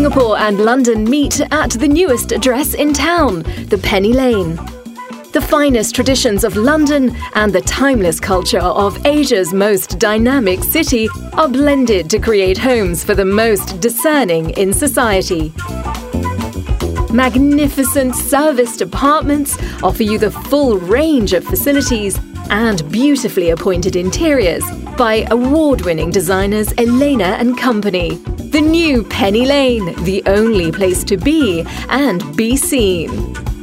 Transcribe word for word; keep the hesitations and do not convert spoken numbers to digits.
Singapore and London meet at the newest address in town, the Penny Lane. The finest traditions of London and the timeless culture of Asia's most dynamic city are blended to create homes for the most discerning in society. Magnificent serviced apartments offer you the full range of facilities and beautifully appointed interiors by award-winning designers Elena and Company. The new Penny Lane, the only place to be and be seen.